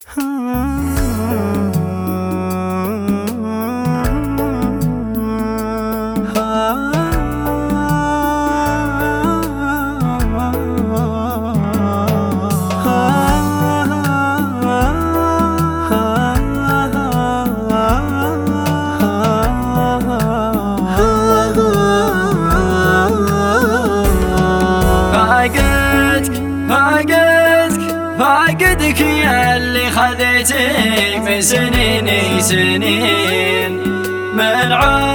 فاقدك يا اللي خذيتي من سنيني سنين، من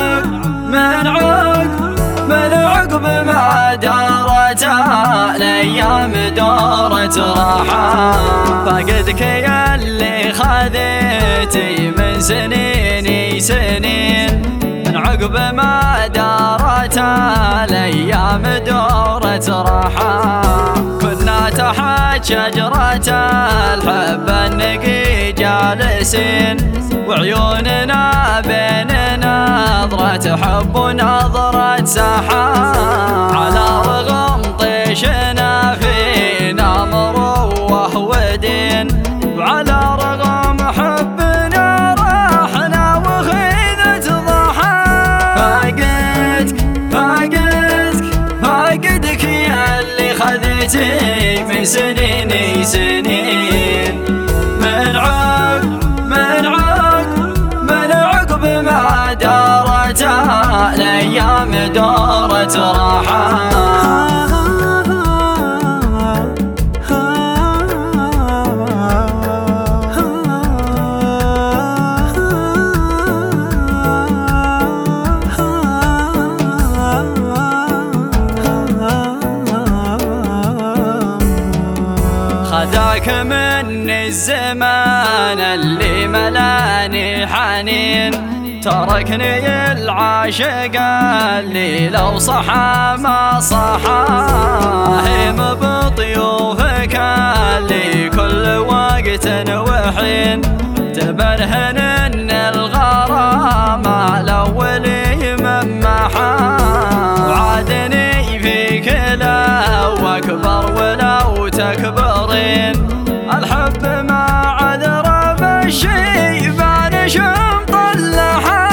عقب ما دارت الايام دورت راحة. فاقدك يا اللي خذيتي من سنيني سنين، من عقب ما دارت الايام دورت راحة. كنا تحت شجرة الحب النقي جالسين، وعيوننا بين نظرة حب ونظرة سحاب. على رغم طيشنا فينا مروة ودين، وعلى رغم حبنا راحنا وخذت ضحى. فاقدك يا اللي خذيتي من سنيني سنين، من عقب ما دارت الايام دورت راحة. خذاك مني الزمان اللي ملاني حنين، تركني العاشق اللي لو صحى ما صحى. هيم بطيوفك اللي كل وقت وحين، تبرهن ان الغرام الاولي ممحى. وعدني فيك لو اكبر ولو تكبرين، الحب ما عذر بالشيبان شمطلحا.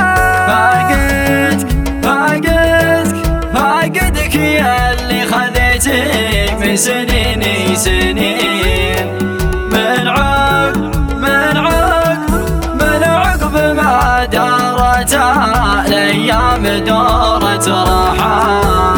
فاقدك يا اللي خذيتي من سنيني سنين، من عقب ما دارت الايام دورت راحة.